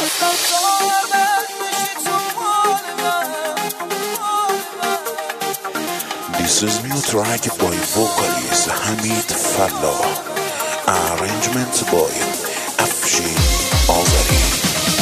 This is new track by vocalist Hamid Fallah, arrangement by Afshin Azari.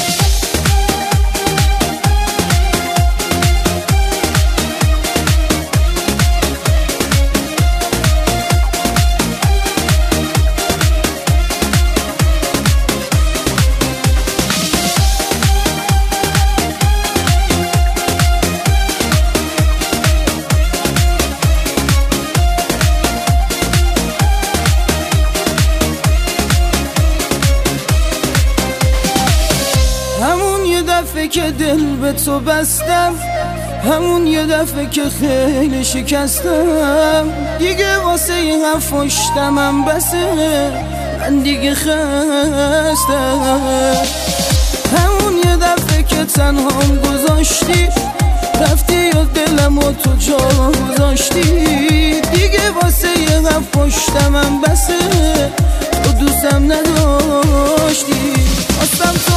که دل به تو بستم، همون یه دفعه که خیلی شکستم، دیگه واسه یه هفشتمم بسه، من دیگه خستم. همون یه دفعه که تنهام گذاشتی، رفتی یا دلمو تو جا گذاشتی، دیگه واسه یه هفشتمم بسه، تو دوستم نداشتی. خواستم تو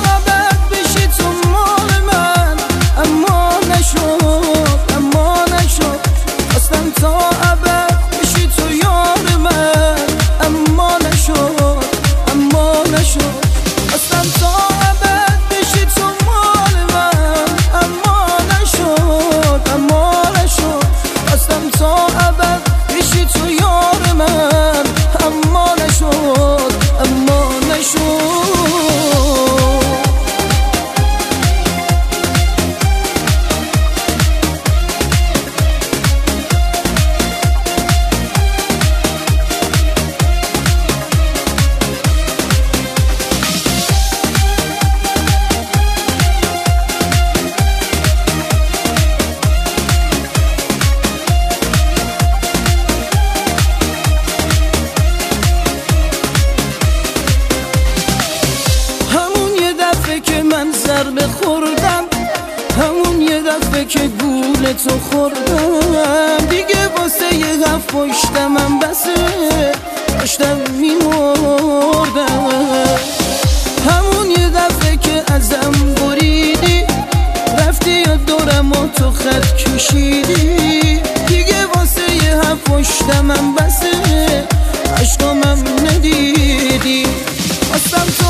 ضربه خوردم، همون یه دفعه که گول تو خوردم، دیگه واسه یه هفشتمم بسه، داشتم میمردم. همون یه دفعه که ازم بریدی، رفتی یا دورم و تو خط کشیدی، دیگه واسه یه هفشتمم بسه، عشقامم ندیدی. خواستم تو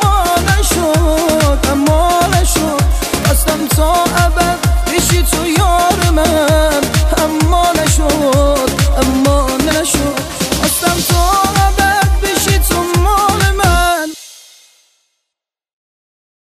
to your